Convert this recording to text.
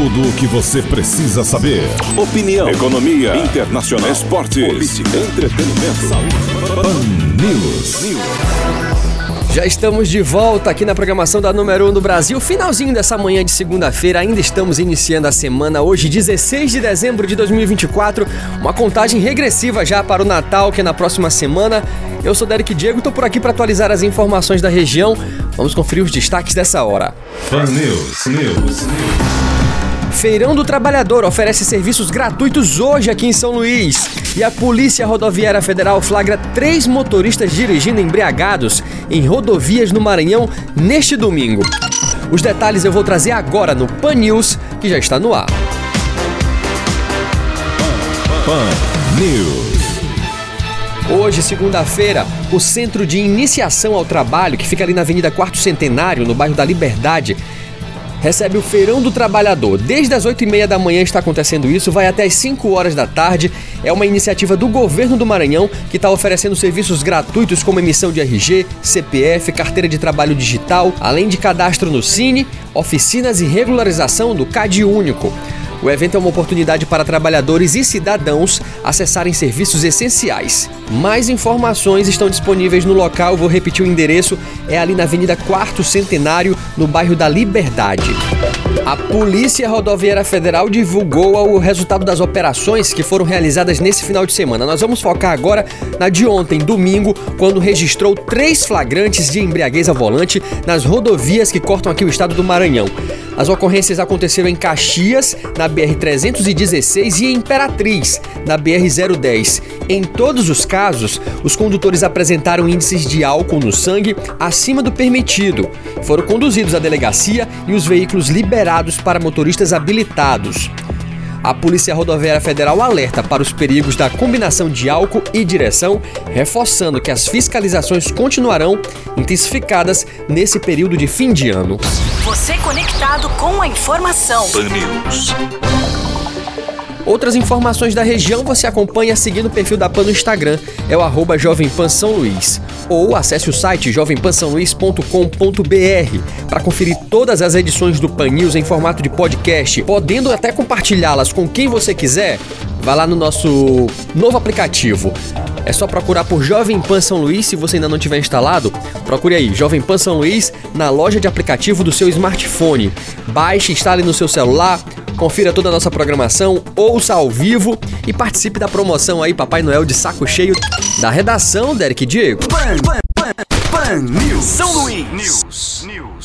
Tudo o que você precisa saber. Opinião, economia, internacional, esportes, política, entretenimento, saúde. Pan News. Já estamos de volta aqui na programação da número 1 do Brasil. Finalzinho dessa manhã de segunda-feira, ainda estamos iniciando a semana. Hoje, 16 de dezembro de 2024, uma contagem regressiva já para o Natal, que é na próxima semana. Eu sou Derek Diego, estou por aqui para atualizar as informações da região. Vamos conferir os destaques dessa hora. Pan News. Feirão do Trabalhador oferece serviços gratuitos hoje aqui em São Luís. E a Polícia Rodoviária Federal flagra 3 motoristas dirigindo embriagados em rodovias no Maranhão neste domingo. Os detalhes eu vou trazer agora no Pan News, que já está no ar. Pan News. Hoje, segunda-feira, o Centro de Iniciação ao Trabalho, que fica ali na Avenida Quarto Centenário, no bairro da Liberdade, recebe o Feirão do Trabalhador. Desde as 8h30 da manhã está acontecendo isso, vai até as 5 horas da tarde. É uma iniciativa do governo do Maranhão que está oferecendo serviços gratuitos como emissão de RG, CPF, carteira de trabalho digital, além de cadastro no Cine, oficinas e regularização do CAD único. O evento é uma oportunidade para trabalhadores e cidadãos acessarem serviços essenciais. Mais informações estão disponíveis no local, vou repetir o endereço, é ali na Avenida Quarto Centenário, no bairro da Liberdade. A Polícia Rodoviária Federal divulgou o resultado das operações que foram realizadas nesse final de semana. Nós vamos focar agora na de ontem, domingo, quando registrou 3 flagrantes de embriaguez ao volante nas rodovias que cortam aqui o estado do Maranhão. As ocorrências aconteceram em Caxias, na BR-316 e em Imperatriz, na BR-010. Em todos os casos, os condutores apresentaram índices de álcool no sangue acima do permitido. Foram conduzidos à delegacia e os veículos liberados para motoristas habilitados. A Polícia Rodoviária Federal alerta para os perigos da combinação de álcool e direção, reforçando que as fiscalizações continuarão intensificadas nesse período de fim de ano. Você conectado com a informação. Pan News. Outras informações da região você acompanha seguindo o perfil da PAN no Instagram, é o @JovemPanSãoLuís. Ou acesse o site jovempansaoluís.com.br para conferir todas as edições do Pan News em formato de podcast, podendo até compartilhá-las com quem você quiser. Vá lá no nosso novo aplicativo. É só procurar por Jovem Pan São Luís. Se você ainda não tiver instalado, procure aí, Jovem Pan São Luís, na loja de aplicativo do seu smartphone. Baixe, instale no seu celular, confira toda a nossa programação, ouça ao vivo e participe da promoção aí, Papai Noel de saco cheio. Da redação, Derek Diego. Pan News. São Luís. News.